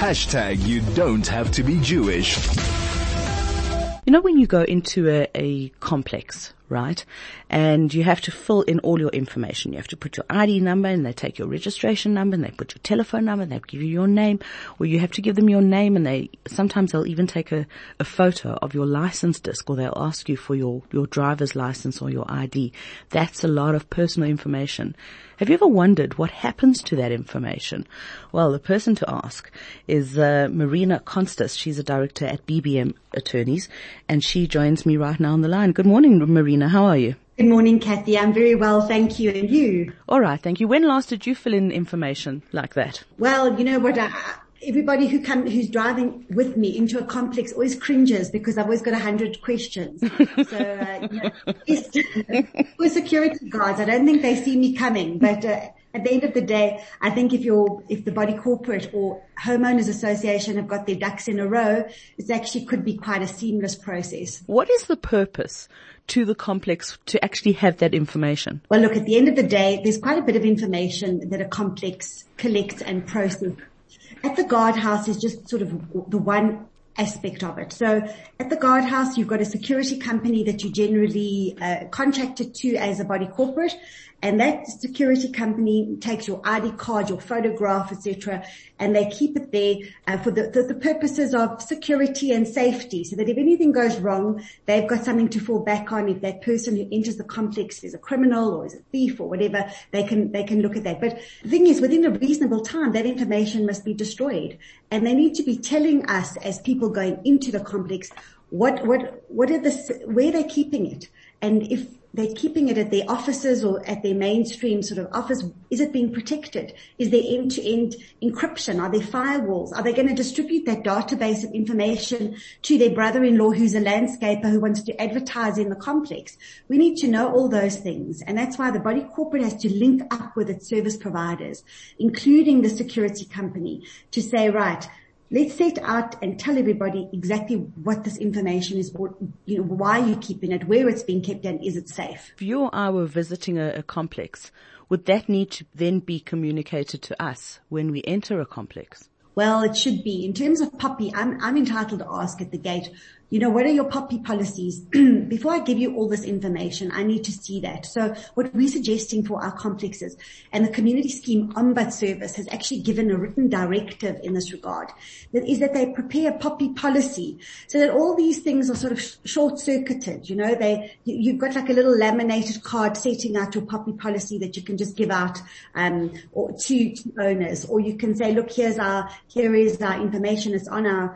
You don't have to be Jewish. You know, when you go into a complex, right, and you have to fill in all your information, you have to put your ID number, and they take your registration number, and they put your telephone number, and they give you your name, or you have to give them your name, and sometimes they'll even take a photo of your license disc, or they'll ask you for your driver's license or your ID. That's a lot of personal information. Have you ever wondered what happens to that information? Well, the person to ask is Marina Constas. She's a director at BBM Attorneys, and she joins me right now on the line. Good morning, Marina. How are you? Good morning, Kathy. I'm very well, thank you. And you? All right, thank you. When last did you fill in information like that? Well, you know what? Everybody who's driving with me into a complex always cringes because I've always got 100 questions. So, for security guards, I don't think they see me coming, but at the end of the day, I think if the body corporate or homeowners association have got their ducks in a row, it actually could be quite a seamless process. What is the purpose to the complex to actually have that information? Well, look, at the end of the day, there's quite a bit of information that a complex collects and processes. At the guardhouse is just sort of the one aspect of it. So at the guardhouse, you've got a security company that you generally contracted to as a body corporate, and that security company takes your ID card, your photograph, etc., and they keep it there for the purposes of security and safety, so that if anything goes wrong, they've got something to fall back on. If that person who enters the complex is a criminal or is a thief or whatever, they can look at that. But the thing is, within a reasonable time, that information must be destroyed, and they need to be telling us as people going into the complex where they're keeping it, and if they're keeping it at their offices or at their mainstream sort of office, is it being protected? Is there end-to-end encryption? Are there firewalls? Are they going to distribute that database of information to their brother-in-law who's a landscaper who wants to advertise in the complex? We need to know all those things, and that's why the body corporate has to link up with its service providers, including the security company, to say, right, let's set out and tell everybody exactly what this information is, or, why you're keeping it, where it's being kept, and is it safe. If you or I were visiting a complex, would that need to then be communicated to us when we enter a complex? Well, it should be. In terms of POPI, I'm entitled to ask at the gate, what are your POPI policies? Before I give you all this information, I need to see that. So what we're suggesting for our complexes, and the Community Scheme Ombud Service has actually given a written directive in this regard, that is that they prepare a POPI policy so that all these things are sort of short-circuited. You've got like a little laminated card setting out your POPI policy that you can just give out or to owners, or you can say, look, here is our information. It's on a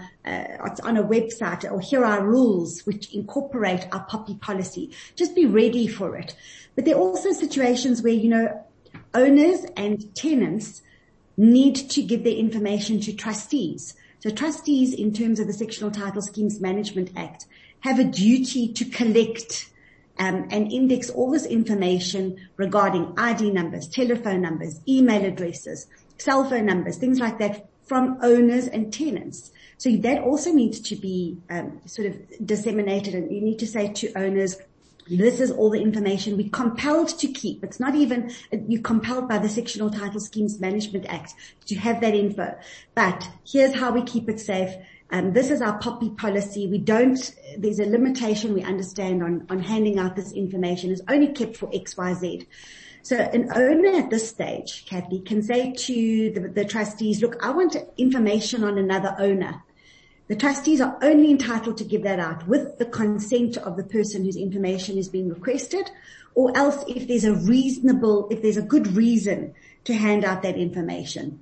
website, or here are our rules which incorporate our POPI policy. Just be ready for it. But there are also situations where, owners and tenants need to give their information to trustees. So trustees, in terms of the Sectional Title Schemes Management Act, have a duty to collect and index all this information regarding ID numbers, telephone numbers, email addresses, cell phone numbers, things like that, from owners and tenants. So that also needs to be sort of disseminated, and you need to say to owners, this is all the information we're compelled to keep. It's not even, you're compelled by the Sectional Title Schemes Management Act to have that info. But here's how we keep it safe. This is our POPI policy. There's a limitation we understand on handing out this information. It's only kept for XYZ. So an owner at this stage, Kathy, can say to the trustees, look, I want information on another owner. The trustees are only entitled to give that out with the consent of the person whose information is being requested, or else if there's a good reason to hand out that information.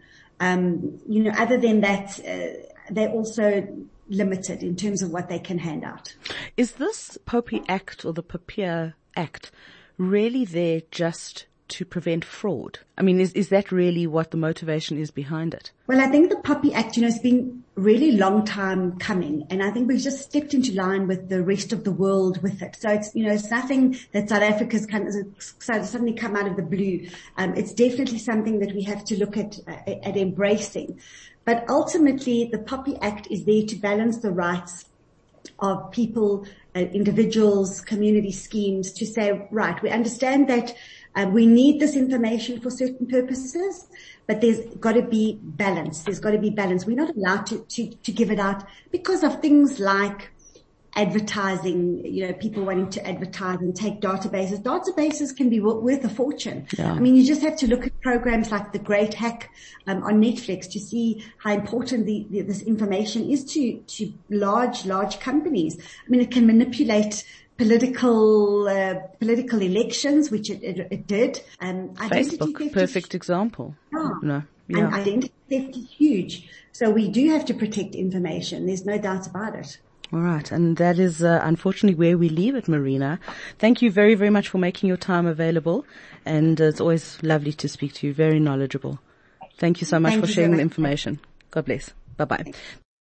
Other than that, they're also limited in terms of what they can hand out. Is this POPI Act or the POPIA Act really there just to prevent fraud? I mean, is that really what the motivation is behind it? Well, I think the POPI Act, it's been really long time coming, and I think we've just stepped into line with the rest of the world with it. So it's, it's nothing that South Africa's suddenly come out of the blue. It's definitely something that we have to look at embracing. But ultimately, the POPI Act is there to balance the rights of people, individuals, community schemes, to say, right, we understand that We need this information for certain purposes, but there's got to be balance. There's got to be balance. We're not allowed to give it out because of things like advertising, people wanting to advertise and take databases. Databases can be worth a fortune. Yeah. I mean, you just have to look at programs like The Great Hack on Netflix to see how important this information is to large companies. I mean, it can manipulate political elections, which it did. Facebook, perfect example. And identity theft is huge. So we do have to protect information. There's no doubt about it. All right. And that is, unfortunately where we leave it, Marina. Thank you very, very much for making your time available. And it's always lovely to speak to you. Very knowledgeable. Thank you so much for sharing the information. God bless. Bye-bye.